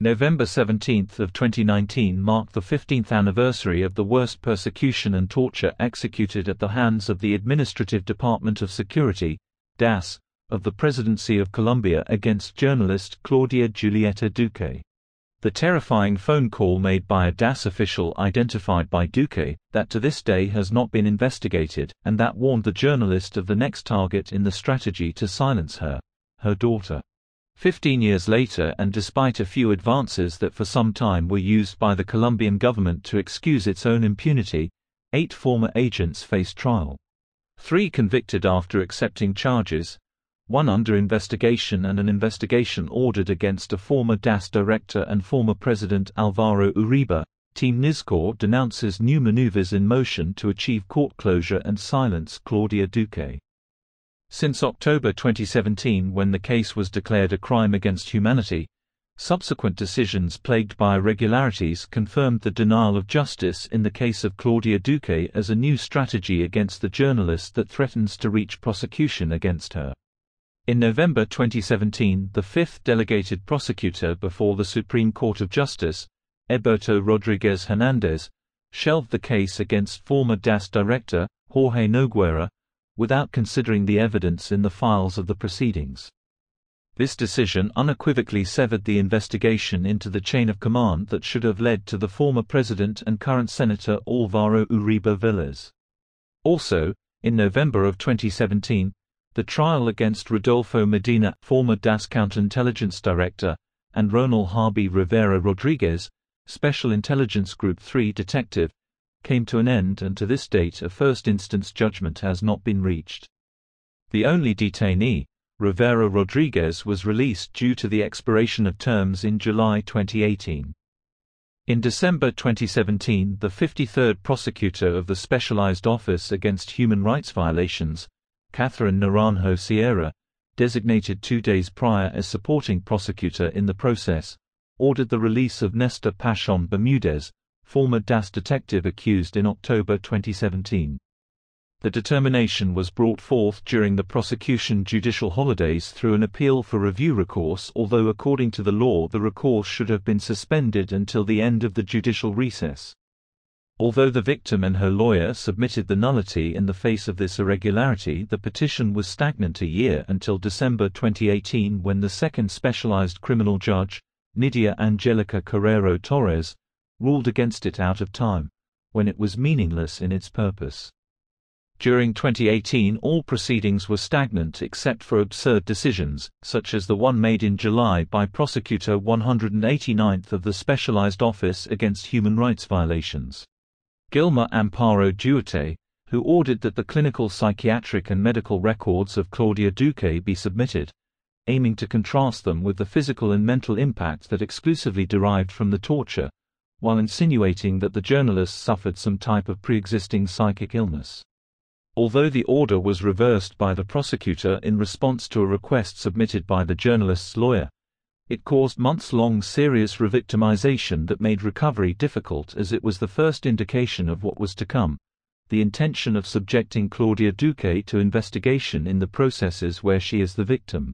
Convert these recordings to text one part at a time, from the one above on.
November 17 of 2019 marked the 15th anniversary of the worst persecution and torture executed at the hands of the Administrative Department of Security, DAS, of the Presidency of Colombia against journalist Claudia Julieta Duque. The terrifying phone call made by a DAS official identified by Duque, that to this day has not been investigated, and that warned the journalist of the next target in the strategy to silence her daughter. 15 years later, and despite a few advances that for some time were used by the Colombian government to excuse its own impunity, 8 former agents face trial. 3 convicted after accepting charges, 1 under investigation, and an investigation ordered against a former DAS director and former president Alvaro Uribe. Team Nizcor denounces new maneuvers in motion to achieve court closure and silence Claudia Duque. Since October 2017, when the case was declared a crime against humanity, subsequent decisions plagued by irregularities confirmed the denial of justice in the case of Claudia Duque as a new strategy against the journalist that threatens to reach prosecution against her. In November 2017, the 5th delegated prosecutor before the Supreme Court of Justice, Eberto Rodriguez Hernandez, shelved the case against former DAS director, Jorge Noguera, without considering the evidence in the files of the proceedings. This decision unequivocally severed the investigation into the chain of command that should have led to the former president and current Senator Alvaro Uribe Vélez. Also, in November of 2017, the trial against Rodolfo Medina, former DAS counterintelligence director, and Ronald Harvey Rivera Rodriguez, Special Intelligence Group 3 detective, came to an end, and to this date a first-instance judgment has not been reached. The only detainee, Rivera Rodriguez, was released due to the expiration of terms in July 2018. In December 2017, the 53rd prosecutor of the Specialized Office Against Human Rights Violations, Catherine Naranjo Sierra, designated 2 days prior as supporting prosecutor in the process, ordered the release of Nestor Pachon Bermudez, former DAS detective accused in October 2017. The determination was brought forth during the prosecution judicial holidays through an appeal for review recourse, although according to the law the recourse should have been suspended until the end of the judicial recess. Although the victim and her lawyer submitted the nullity in the face of this irregularity, the petition was stagnant a year until December 2018, when the second specialized criminal judge, Nydia Angelica Carrero Torres, ruled against it out of time, when it was meaningless in its purpose. During 2018, all proceedings were stagnant except for absurd decisions, such as the one made in July by Prosecutor 189th of the Specialized Office Against Human Rights Violations, Gilma Amparo Duarte, who ordered that the clinical psychiatric and medical records of Claudia Duque be submitted, aiming to contrast them with the physical and mental impact that exclusively derived from the torture, while insinuating that the journalist suffered some type of pre-existing psychic illness. Although the order was reversed by the prosecutor in response to a request submitted by the journalist's lawyer, it caused months-long serious revictimization that made recovery difficult, as it was the first indication of what was to come: the intention of subjecting Claudia Duque to investigation in the processes where she is the victim.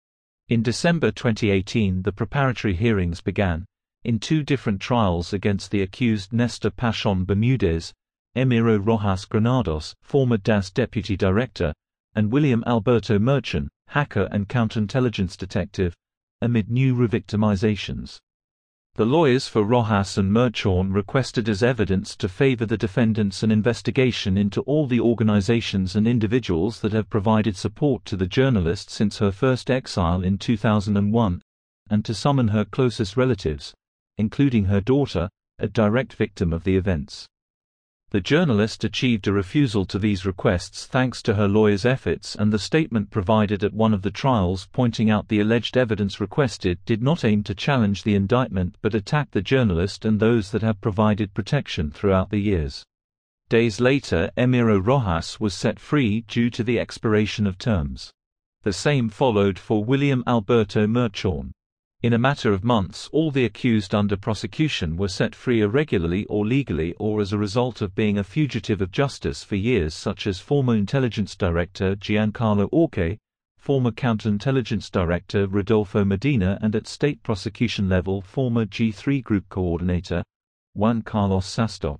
In December 2018, the preparatory hearings began, in 2 different trials against the accused Nestor Pachon Bermudez, Emiro Rojas Granados, former DAS deputy director, and William Alberto Merchant, hacker and counterintelligence detective, amid new revictimizations. The lawyers for Rojas and Merchant requested as evidence to favor the defendants an investigation into all the organizations and individuals that have provided support to the journalist since her first exile in 2001, and to summon her closest relatives, including her daughter, a direct victim of the events. The journalist achieved a refusal to these requests thanks to her lawyer's efforts, and the statement provided at one of the trials pointing out the alleged evidence requested did not aim to challenge the indictment but attack the journalist and those that have provided protection throughout the years. Days later, Emiro Rojas was set free due to the expiration of terms. The same followed for William Alberto Merchant. In a matter of months, all the accused under prosecution were set free irregularly or legally, or as a result of being a fugitive of justice for years, such as former intelligence director Giancarlo Orque, former counterintelligence director Rodolfo Medina, and at state prosecution level former G3 group coordinator, Juan Carlos Sastock.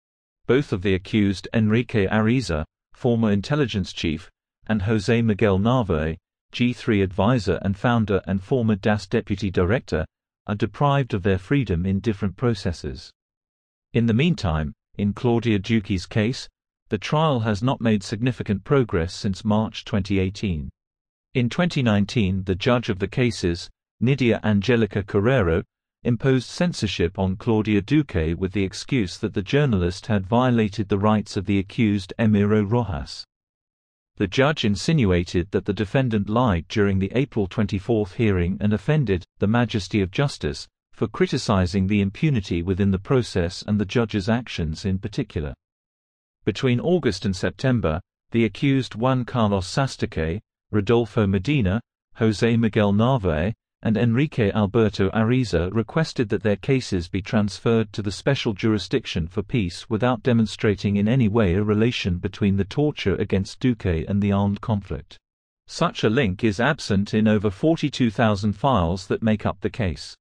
Both of the accused, Enrique Ariza, former intelligence chief, and José Miguel Narváez, G3 advisor and founder and former DAS deputy director, are deprived of their freedom in different processes. In the meantime, in Claudia Duque's case, the trial has not made significant progress since March 2018. In 2019, the judge of the cases, Nidia Angelica Carrero, imposed censorship on Claudia Duque with the excuse that the journalist had violated the rights of the accused Emiro Rojas. The judge insinuated that the defendant lied during the April 24 hearing and offended the majesty of justice for criticizing the impunity within the process and the judge's actions in particular. Between August and September, the accused Juan Carlos Sastock, Rodolfo Medina, José Miguel Narváez, and Enrique Alberto Ariza requested that their cases be transferred to the Special Jurisdiction for Peace without demonstrating in any way a relation between the torture against Duque and the armed conflict. Such a link is absent in over 42,000 files that make up the case.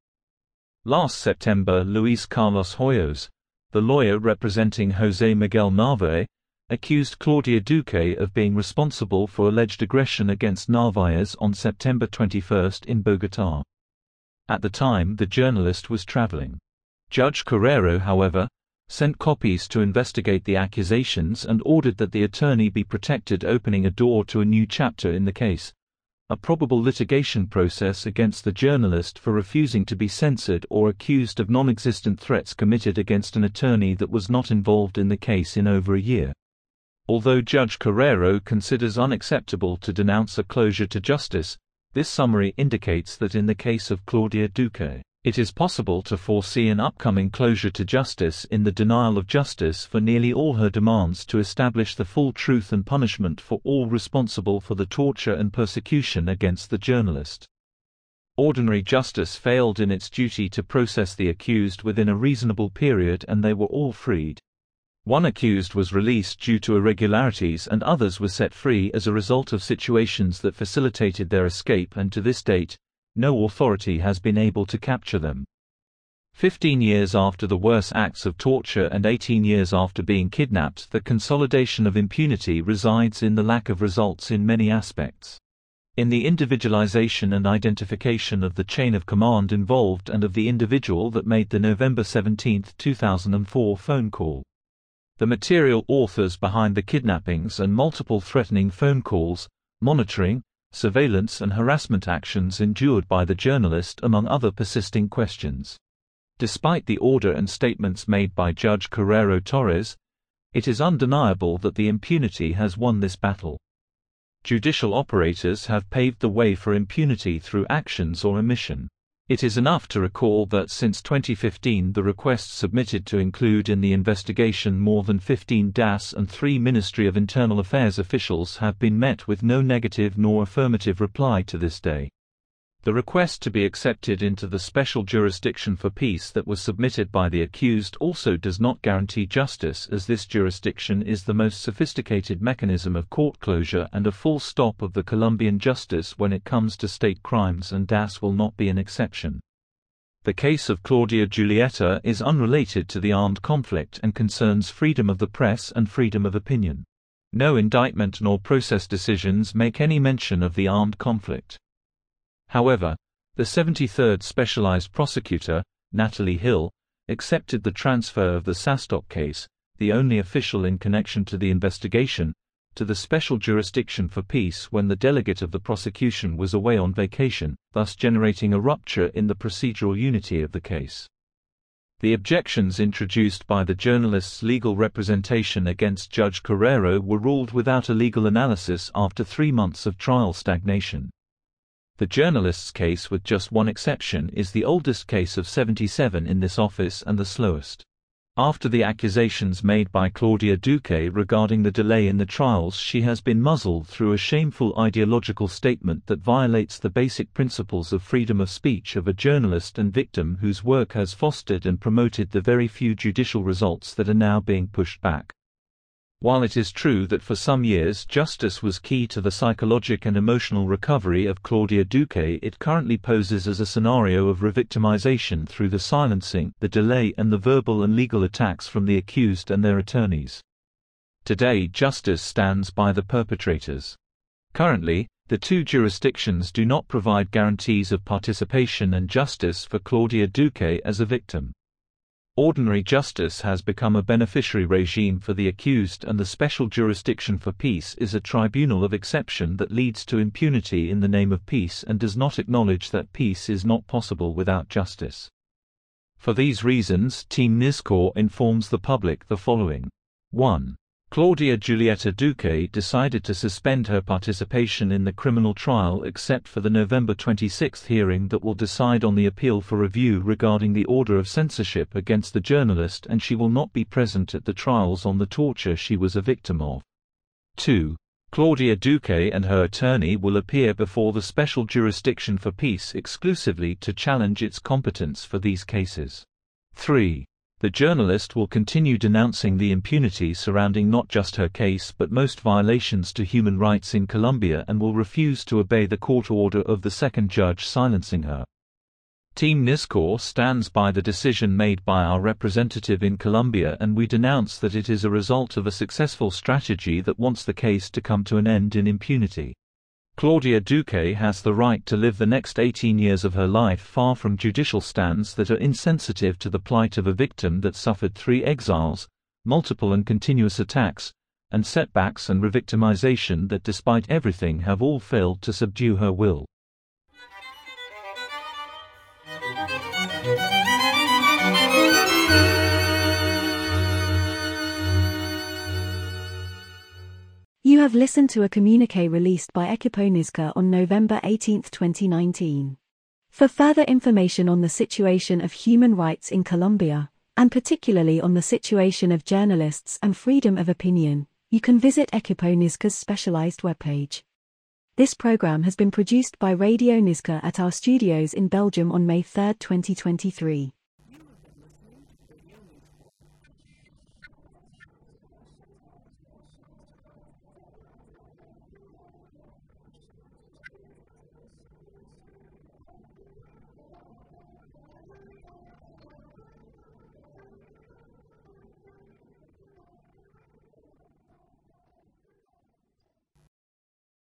Last September, Luis Carlos Hoyos, the lawyer representing José Miguel Narváez, accused Claudia Duque of being responsible for alleged aggression against Narváez on September 21 in Bogotá. At the time, the journalist was traveling. Judge Carrero, however, sent copies to investigate the accusations and ordered that the attorney be protected, opening a door to a new chapter in the case, a probable litigation process against the journalist for refusing to be censored or accused of non-existent threats committed against an attorney that was not involved in the case in over a year. Although Judge Carrero considers unacceptable to denounce a closure to justice, this summary indicates that in the case of Claudia Duque, it is possible to foresee an upcoming closure to justice in the denial of justice for nearly all her demands to establish the full truth and punishment for all responsible for the torture and persecution against the journalist. Ordinary justice failed in its duty to process the accused within a reasonable period, and they were all freed. One accused was released due to irregularities and others were set free as a result of situations that facilitated their escape, and to this date, no authority has been able to capture them. 15 years after the worst acts of torture and 18 years after being kidnapped, the consolidation of impunity resides in the lack of results in many aspects. In the individualization and identification of the chain of command involved and of the individual that made the November 17, 2004 phone call. The material authors behind the kidnappings and multiple threatening phone calls, monitoring, surveillance and harassment actions endured by the journalist, among other persisting questions. Despite the order and statements made by Judge Carrero Torres, it is undeniable that the impunity has won this battle. Judicial operators have paved the way for impunity through actions or omission. It is enough to recall that since 2015 the requests submitted to include in the investigation more than 15 DAS and 3 Ministry of Internal Affairs officials have been met with no negative nor affirmative reply to this day. The request to be accepted into the Special Jurisdiction for Peace that was submitted by the accused also does not guarantee justice, as this jurisdiction is the most sophisticated mechanism of court closure and a full stop of the Colombian justice when it comes to state crimes, and DAS will not be an exception. The case of Claudia Julieta is unrelated to the armed conflict and concerns freedom of the press and freedom of opinion. No indictment nor process decisions make any mention of the armed conflict. However, the 73rd Specialized Prosecutor, Natalie Hill, accepted the transfer of the Sastock case, the only official in connection to the investigation, to the Special Jurisdiction for Peace when the delegate of the prosecution was away on vacation, thus generating a rupture in the procedural unity of the case. The objections introduced by the journalist's legal representation against Judge Carrero were ruled without a legal analysis after 3 months of trial stagnation. The journalist's case, with just one exception, is the oldest case of 77 in this office and the slowest. After the accusations made by Claudia Duque regarding the delay in the trials, she has been muzzled through a shameful ideological statement that violates the basic principles of freedom of speech of a journalist and victim whose work has fostered and promoted the very few judicial results that are now being pushed back. While it is true that for some years justice was key to the psychological and emotional recovery of Claudia Duque, it currently poses as a scenario of revictimization through the silencing, the delay and the verbal and legal attacks from the accused and their attorneys. Today justice stands by the perpetrators. Currently, the two jurisdictions do not provide guarantees of participation and justice for Claudia Duque as a victim. Ordinary justice has become a beneficiary regime for the accused, and the Special Jurisdiction for Peace is a tribunal of exception that leads to impunity in the name of peace and does not acknowledge that peace is not possible without justice. For these reasons, Team Nizhkor informs the public the following. 1. Claudia Julieta Duque decided to suspend her participation in the criminal trial except for the November 26 hearing that will decide on the appeal for review regarding the order of censorship against the journalist, and she will not be present at the trials on the torture she was a victim of. 2. Claudia Duque and her attorney will appear before the Special Jurisdiction for Peace exclusively to challenge its competence for these cases. 3. The journalist will continue denouncing the impunity surrounding not just her case but most violations to human rights in Colombia, and will refuse to obey the court order of the second judge silencing her. Team Nizhkor stands by the decision made by our representative in Colombia, and we denounce that it is a result of a successful strategy that wants the case to come to an end in impunity. Claudia Duque has the right to live the next 18 years of her life far from judicial stands that are insensitive to the plight of a victim that suffered 3 exiles, multiple and continuous attacks, and setbacks and revictimization that despite everything have all failed to subdue her will. You have listened to a communiqué released by Equipo Nizhkor on November 18, 2019. For further information on the situation of human rights in Colombia, and particularly on the situation of journalists and freedom of opinion, you can visit Equipo Nizhkor's specialized webpage. This program has been produced by Radio Nizhkor at our studios in Belgium on May 3, 2023.